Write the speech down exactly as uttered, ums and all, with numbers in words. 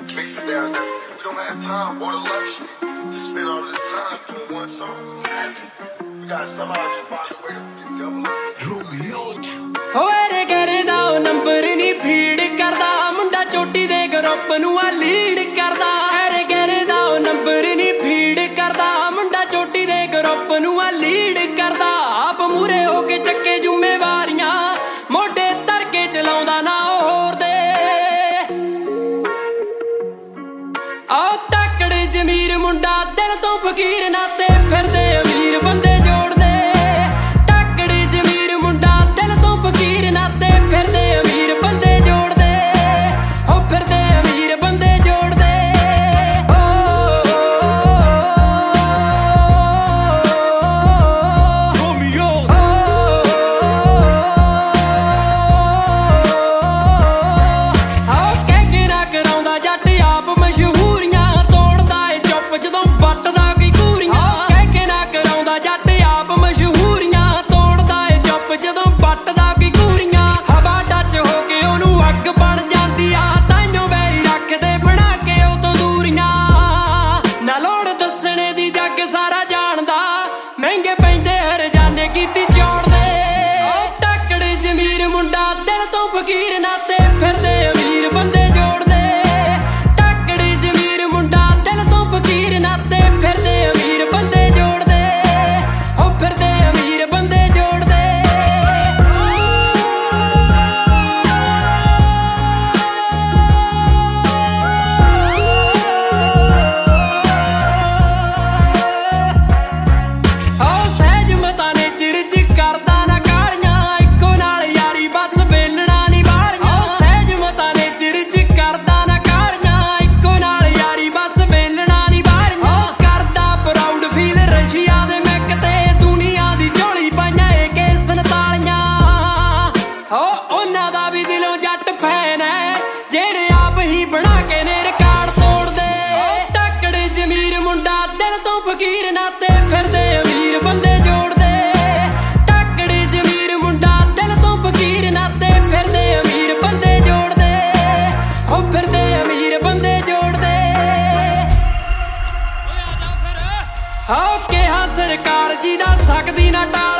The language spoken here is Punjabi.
mix it down and everything. We don't have time or the luxury to spend all this time doing one song. We gotta somehow just find a way to get double up. Romeo. ਹੋਏ ਕਰੇ ਦਾ ਉਹ ਨੰਬਰ ਨਹੀਂ ਫੀਡ ਕਰਦਾ ਮੁੰਡਾ ਚੋਟੀ ਦੇ ਗਰੁੱਪ ਨੂੰ ਆ ਲੀਡ ਕਰਦਾ ਹੈਰੇ ਕਰੇ ਦਾ ਉਹ ਨੰਬਰ ਨਹੀਂ ਫੀਡ ਕਰਦਾ ਮੁੰਡਾ ਚੋਟੀ ਦੇ ਗਰੁੱਪ ਨੂੰ ਆ ਲੀਡ ਕਰਦਾ ਆਪ ਮੂਰੇ ਹੋ ਕੇ ਚੱਕੇ ਜ਼ਿੰਮੇਵਾਰੀਆਂ ਮੋਢੇ ਧਰ ਕੇ ਚਲਾਉਂਦਾ ਨਾ ਹੋਰ ਦੇ ਆਹ ਤਕੜੇ ਜ਼ਮੀਰ ਮੁੰਡਾ ਦਿਲ ਤੋਂ ਫਕੀਰ ਨਾ ਤੇ ਫਿਰਦੇ ਅਮੀਰ ਬੰਦੇ ਜੋੜਦੇ ਤਕੜੇ ਜ਼ਮੀਰ ਮੁੰਡਾ ਦਿਲ ਤੋਂ ਫਕੀਰ ਨਾ ਤੇ ਫਿਰਦੇ ਅਮੀਰ ਬੰਦੇ ਜੋੜਦੇ ਹੋ ਫਿਰਦੇ ਅਮੀਰ ਬੰਦੇ ਜੋੜਦੇ ਰੋਮੀਓ ਆਹ ਕਹਿ ਕੇ ਨਾ ਕਰਾਉਂਦਾ ਜੱਟ ਆਪ ਮਸ਼ਹੂਰੀਆਂ ਤੋੜਦਾ ਏ ਚੁੱਪ ਜਦੋਂ ਵੱਟਦਾ ਕੋਈ ਘੂਰੀਆਂ ਕਹਿ ਕੇ ਨਾ ਕਰਾਉਂਦਾ ਜੱਟ ਆਪ ਮਸ਼ਹੂਰੀਆਂ ਤੋੜਦਾ ਏ ਚੁੱਪ ਜਦੋਂ ਵੱਟਦਾ ਕੋਈ ਘੂਰੀਆਂ ਹਵਾ ਟੱਚ ਹੋ ਕੇ ਉਹਨੂੰ ਅੱਗ ਬਣ ਜਾਂਦੀ ਆ ਤਾਈਓ ਵੈਰੀ ਰੱਖਦੇ ਬਣਾ ਕੇ ਉਹ ਤੋਂ ਦੂਰੀਆਂ ਨਾ ਲੋੜ ਦੱਸਣੇ ਦੀ ਜੱਗ ਸਾਰਾ ਜਾਣਦਾ ਮਹਿੰਗੇ ਪੈਂਦੇ ਹਰਜਾਨੇ ਕੀਤੀ ਚੋੜਦੇ ਤਕੜੇ ਜ਼ਮੀਰ ਮੁੰਡਾ ਦਿਲ ਤੋਂ ਫਕੀਰ ਨਾ ਤੇ ਫਿਰਦੇ ਅਮੀਰ ਬੰਦੇ ਜੋੜਦੇ ਤਕੜੇ ਜ਼ਮੀਰ ਮੁੰਡਾ ਦਿਲ ਤੋਂ ਫਕੀਰ ਨਾ ਤੇ ਫਿਰਦੇ ਅਮੀਰ ਬੰਦੇ ਜੋੜਦੇ ਹੋ ਫਿਰਦੇ ਅਮੀਰ ਬੰਦੇ ਜੋੜਦੇ ਹੋ ਸਹਿਜ ਮਤਾਂ ਨੇ ਚਿਰਚ ਕਰਦਾ ਨਾ ਕਾਲੀਆਂ ਇੱਕੋ ਨਾਲ ਯਾਰੀ ਬਸ ਵੇਲਣਾ ਨਹੀਂ ਵਾਲੀਆਂ ਹੋ ਸਹਿਜ ਮਤਾਂ ਨੇ ਚਿਰਚ ਕਰਦਾ ਨਾ ਕਾਲੀਆਂ ਇੱਕੋ ਨਾਲ ਯਾਰੀ ਬਸ ਵੇਲਣਾ ਨਹੀਂ ਵਾਲੀਆਂ ਹੋ ਕਰਦਾ ਪ੍ਰਾਊਡ ਫੀਲ ਰਸ਼ੀਆ ਦੇ ਮੈਕ ਤੇ ਦੁਨੀਆ ਦੀ ਝੋਲੀ ਪਾਈਆਂ ਏ ਕੇ ਸੰਤਾਲੀਆਂ ਹੋ ਉਹਨਾਂ ਦਾ ਵੀ ਦਿਲੋਂ ਜੱਟ ਫੈਨ ਹੈ ਜਿਹੜੇ ਆਪ ਹੀ ਬਣਾ ਕੇ ਨੇ ਰਿਕਾਰਡ ਤੋੜਦੇ ਤਕੜੇ ਜ਼ਮੀਰ ਮੁੰਡਾ ਦਿਲ ਤੋਂ ਫਕੀਰ ਨਾ ਤੇ ਫਿਰਦੇ ਅਮੀਰ ਬੰਦੇ ਜੋੜਦੇ ਤਕੜੇ ਜ਼ਮੀਰ ਮੁੰਡਾ ਦਿਲ ਤੋਂ ਫਕੀਰ ਨਾ ਤੇ ਫਿਰਦੇ ਅਮੀਰ ਬੰਦੇ ਜੋੜਦੇ ਹੋ ਫਿਰਦੇ ਅਮੀਰ ਬੰਦੇ ਜੋੜਦੇ ਹੋ ਕਿਹਾ ਸਰਕਾਰ ਜੀ ਦਾ ਸਕਦੀ ਨਾ ਟਾਲ